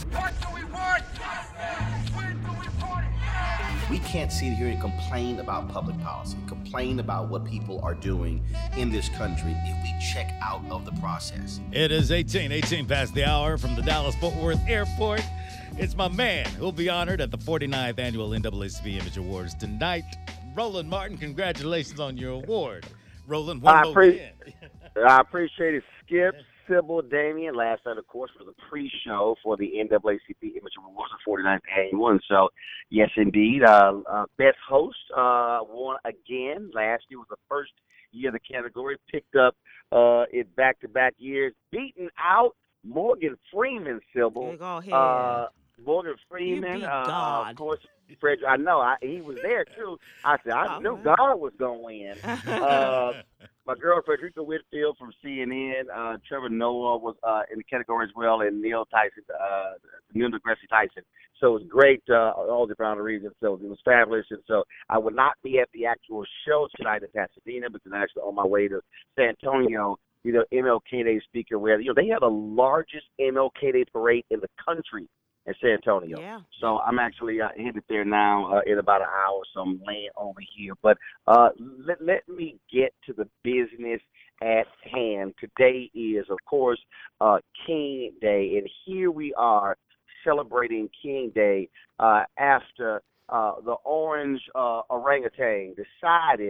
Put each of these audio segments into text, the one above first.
What do we want? Justice. When do we want it? We can't sit here and complain about public policy, complain about what people are doing in this country if we check out of the process. It is 18 past the hour from the Dallas-Fort Worth Airport. It's my man who'll be honored at the 49th Annual NAACP Image Awards tonight. Roland Martin, congratulations on your award. Roland, I appreciate it, Skip, Sybil, Damien. Last night, of course, was a pre-show for the NAACP Image Awards, the 49th Annual. And so, yes, indeed, Best Host won again. Last year was the first year the category picked up it back-to-back years, beating out Morgan Freeman, Sybil. Morgan Freeman, of course. Fred, I know he was there too. I said I knew God was gonna win. My girl Frederica Whitfield from CNN, Trevor Noah was in the category as well, and Neil deGrasse Tyson. So it was great, all different reasons. So it was fabulous, and so I would not be at the actual show tonight at Pasadena because I'm actually on my way to San Antonio. MLK Day speaker where they have the largest MLK Day parade in the country in San Antonio. Yeah. So I'm actually headed there now in about an hour, so I'm laying over here. But let me get to the business at hand. Today is, of course, King Day, and here we are celebrating King Day after the orange orangutan decided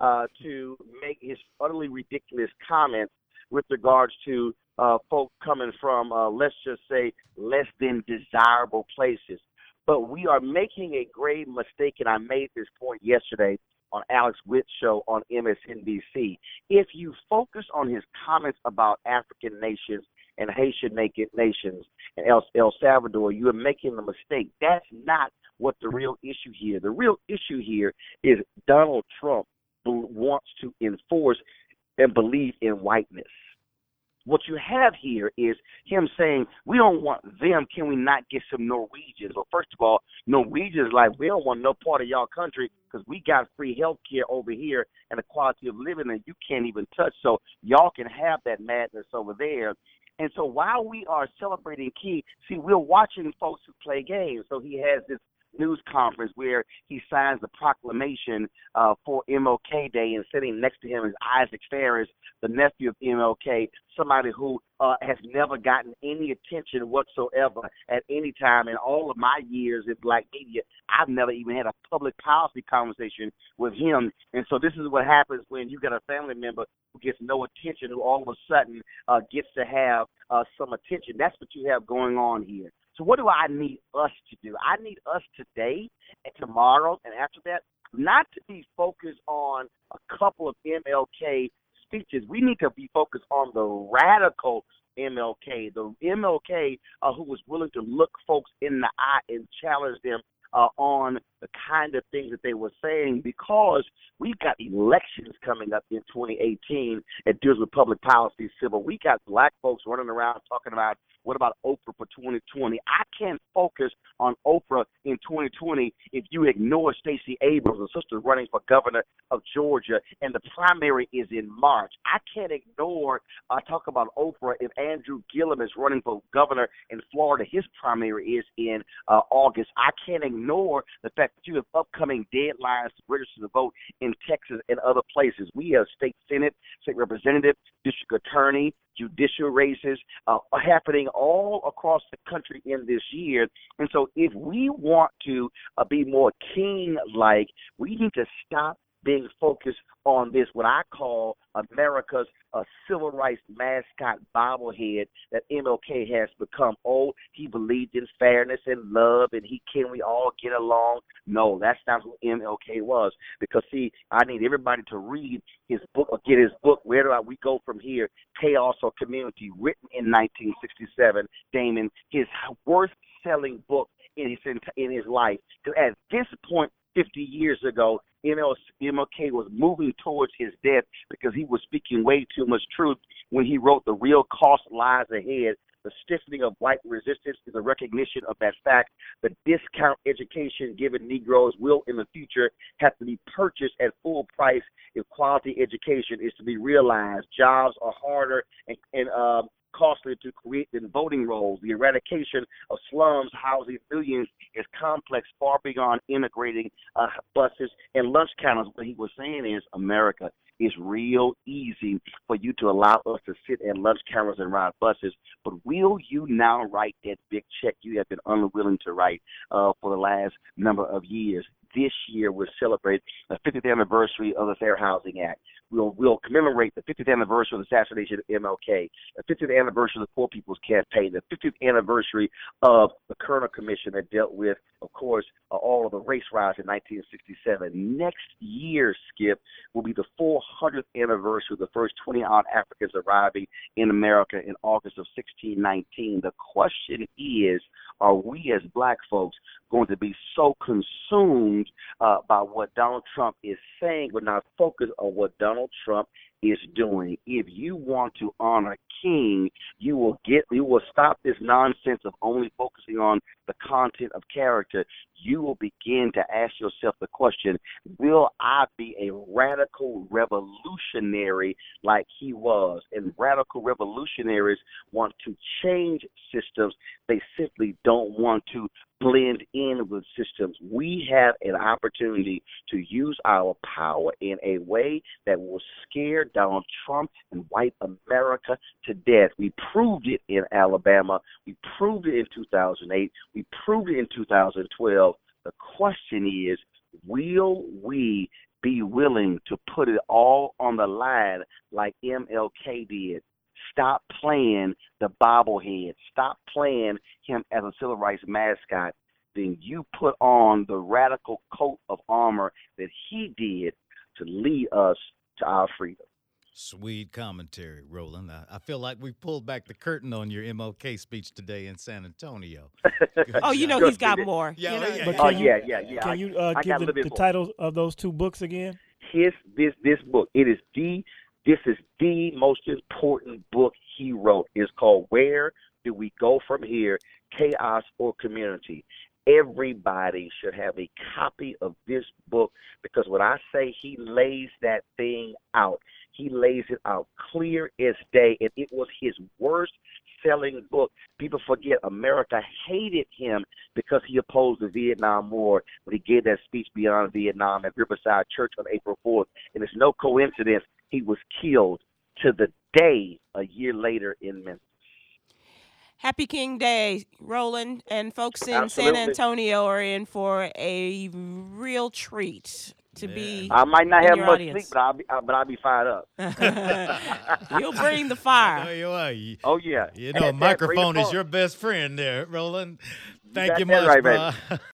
to make his utterly ridiculous comments with regards to folk coming from, let's just say, less than desirable places. But we are making a grave mistake, and I made this point yesterday on Alex Witt's show on MSNBC. If you focus on his comments about African nations and Haitian nations and El Salvador, you are making a mistake. That's not what the real issue here. The real issue here is Donald Trump wants to enforce and believe in whiteness. What you have here is him saying, we don't want them. Can we not get some Norwegians? Well, first of all, Norwegians like, we don't want no part of y'all country because we got free health care over here and a quality of living that you can't even touch. So y'all can have that madness over there. And so while we are celebrating King, see, we're watching folks who play games. So he has this news conference where he signs the proclamation for MLK Day, and sitting next to him is Isaac Ferris, the nephew of MLK, somebody who has never gotten any attention whatsoever at any time in all of my years in black media. I've never even had a public policy conversation with him. And so this is what happens when you got a family member who gets no attention, who all of a sudden gets to have some attention. That's what you have going on here. So what do I need us to do? I need us today and tomorrow and after that not to be focused on a couple of MLK speeches. We need to be focused on the radical MLK, the MLK who was willing to look folks in the eye and challenge them on the kind of things that they were saying, because we've got elections coming up in 2018 that deals with public policy, civil. We got black folks running around talking about, what about Oprah for 2020? I can't focus on Oprah in 2020 if you ignore Stacey Abrams, the sister running for governor of Georgia, and the primary is in March. I can't ignore talk about Oprah if Andrew Gillum is running for governor in Florida. His primary is in August. I can't ignore the fact that you have upcoming deadlines to register to vote in Texas and other places. We have state senate, state representative, district attorney, judicial races happening all across the country in this year. And so if we want to be more king-like, we need to stop being focused on this, what I call America's civil rights mascot bobblehead that MLK has become. Oh, he believed in fairness and love, and can we all get along? No, that's not who MLK was. Because, see, I need everybody to read his book or get his book, Where Do We Go From Here? Chaos or Community, written in 1967, Damon, his worth-selling book in his life. At this point, 50 years ago, MLK was moving towards his death because he was speaking way too much truth when he wrote The Real Cost Lies Ahead. The stiffening of white resistance is a recognition of that fact. The discount education given Negroes will in the future have to be purchased at full price if quality education is to be realized. Jobs are harder and costly to create in voting rolls. The eradication of slums housing millions is complex, far beyond integrating buses and lunch counters. What he was saying is, America, it's real easy for you to allow us to sit at lunch counters and ride buses, but will you now write that big check you have been unwilling to write for the last number of years? This year we'll celebrate the 50th anniversary of the Fair Housing Act. We'll commemorate the 50th anniversary of the assassination of MLK, the 50th anniversary of the Poor People's Campaign, the 50th anniversary of the Kerner Commission that dealt with, of course, all of the race riots in 1967. Next year, Skip, will be the 400th anniversary of the first 20-odd Africans arriving in America in August of 1619. The question is, are we as black folks going to be so consumed by what Donald Trump is saying, but not focus on what Donald Trump is doing? If you want to honor King, you will stop this nonsense of only focusing on the content of character. You will begin to ask yourself the question, will I be a radical revolutionary like he was? And radical revolutionaries want to change systems. They simply don't want to blend in with systems. We have an opportunity to use our power in a way that will scare Donald Trump and white America to death. We proved it in Alabama. We proved it in 2008. We proved it in 2012. The question is, will we be willing to put it all on the line like MLK did? Stop playing the bobblehead. Stop playing him as a civil rights mascot. Then you put on the radical coat of armor that he did to lead us to our freedom. Sweet commentary, Roland. I feel like we pulled back the curtain on your MLK speech today in San Antonio. Oh, you know he's got more. Yeah, You know. yeah, But yeah. can you I give got a little the bit more. titles of those two books again? This book, this is the most important book he wrote. It's called Where Do We Go From Here? Chaos or Community. Everybody should have a copy of this book, because when I say he lays that thing out, he lays it out clear as day, and it was his worst-selling book. People forget America hated him because he opposed the Vietnam War when he gave that speech beyond Vietnam at Riverside Church on April 4th. And it's no coincidence he was killed to the day a year later in Memphis. Happy King Day, Roland, and folks in Absolutely. San Antonio are in for a real treat to be. I might not in have your much audience. sleep, but I'll be fired up. You'll bring the I know fire. you are. Oh, yeah. You know, a Bring the microphone is funk. your best friend there, Roland. Thank got you that much, right, bro.